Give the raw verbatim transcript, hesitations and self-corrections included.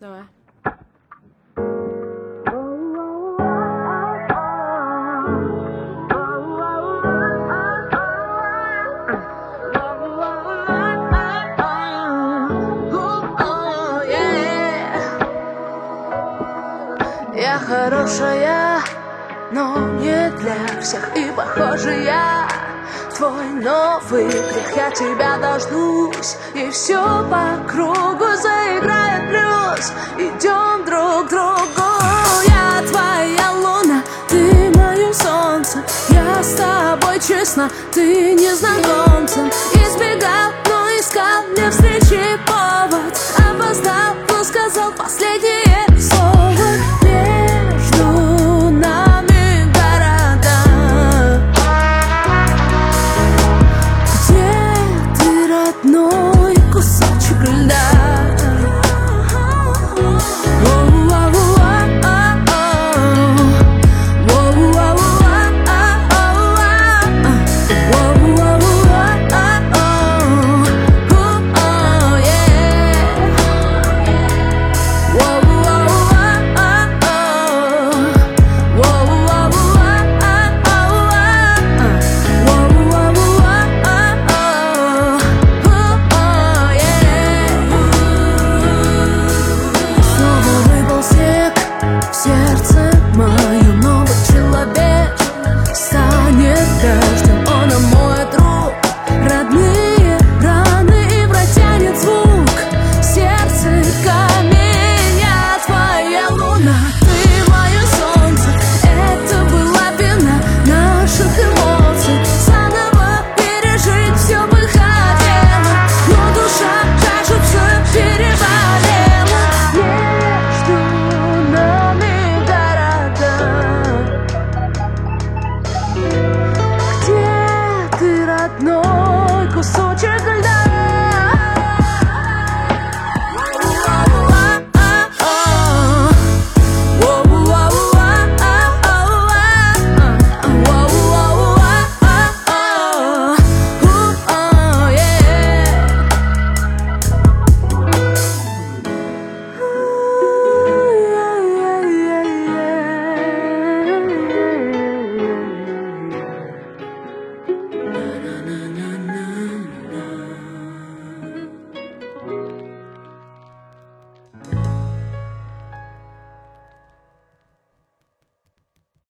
Давай. Я хорошая, но не для всех. И похоже я твой новый грех. Я тебя дождусь, и все по кругу заиграет плюс. Идем друг к другу. Я твоя луна, ты мое солнце. Я с тобой честно, ты незнакомцем. Избегал, но искал для встречи повод. Опоздал, но сказал последнее слово. Между нами города. Где ты, родной кусочек льда? Сердце мое.